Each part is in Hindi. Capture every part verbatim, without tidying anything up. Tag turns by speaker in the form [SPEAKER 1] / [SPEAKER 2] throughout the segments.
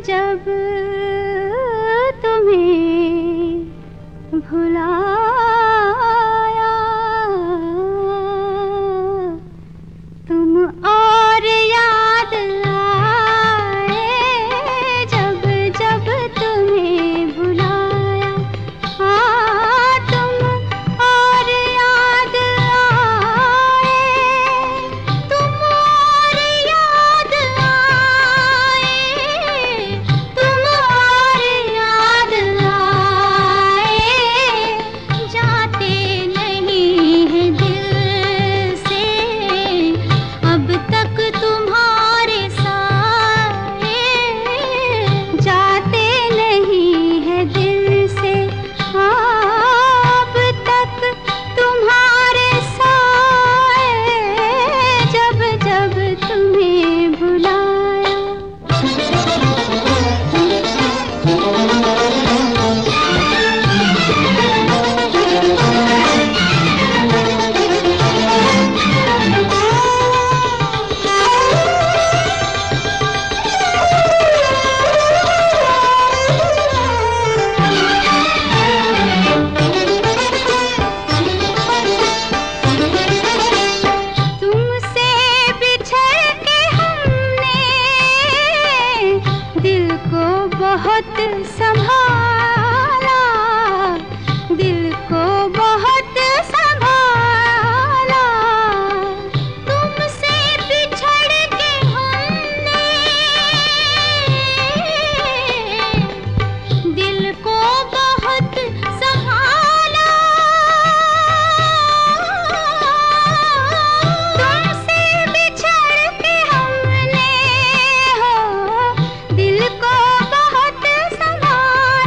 [SPEAKER 1] जब तुम्हें भुलाया, तुम और याद आए जब जब तुम्हें भुलाया। हाँ, तुम और याद आए, तुम और याद आए, तुम और याद आए, जाते नहीं है दिल से अब तक तुम्हारे साए, जाते नहीं है दिल से अब तक तुम्हारे साए, जब जब तुम्हें भुलाया। तुमसे बिछड़ के हमने दिल को बहुत संभाला, दिल को बहुत संभाला। तुमसे बिछड़ के हमने दिल को बहुत संभाला, तुमसे बिछड़ के हमने हो दिल को बहुत संभाला।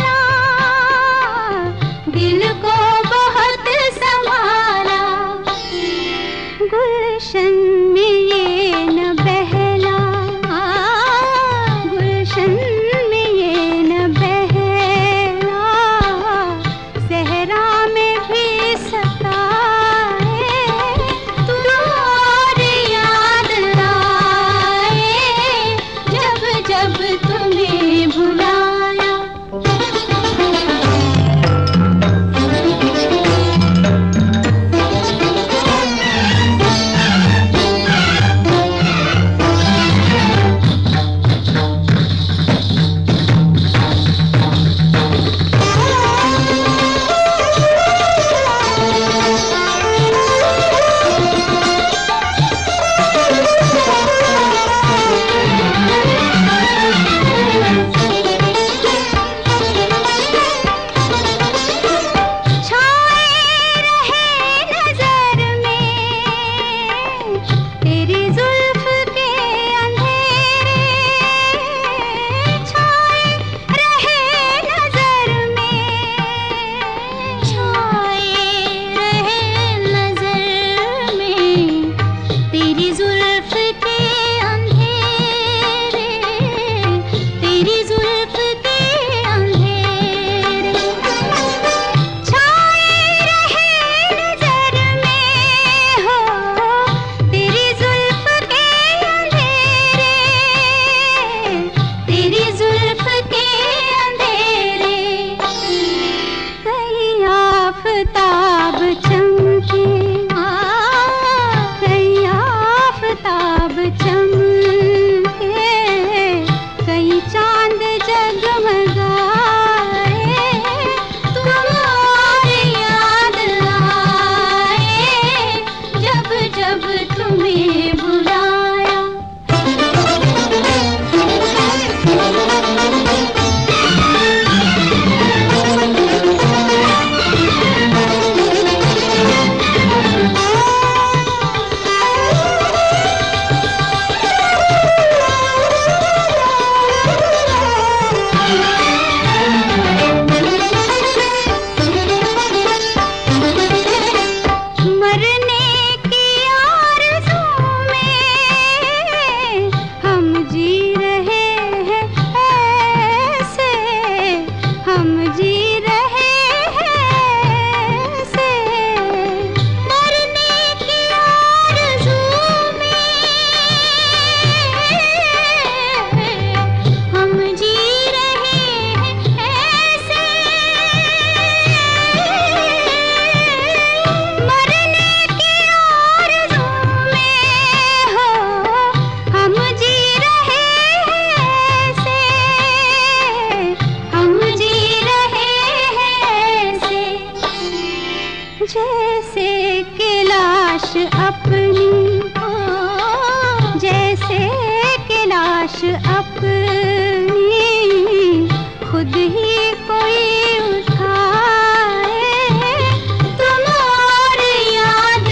[SPEAKER 1] अपनी खुद ही कोई उठाए, तुम और याद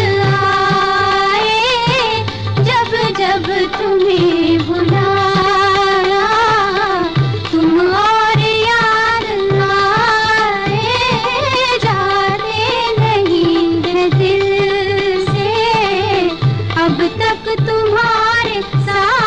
[SPEAKER 1] आए जब जब तुम्हें बुलाया, तुम और याद आए जाने नहीं है दिल से अब तक तुम्हारे साथ।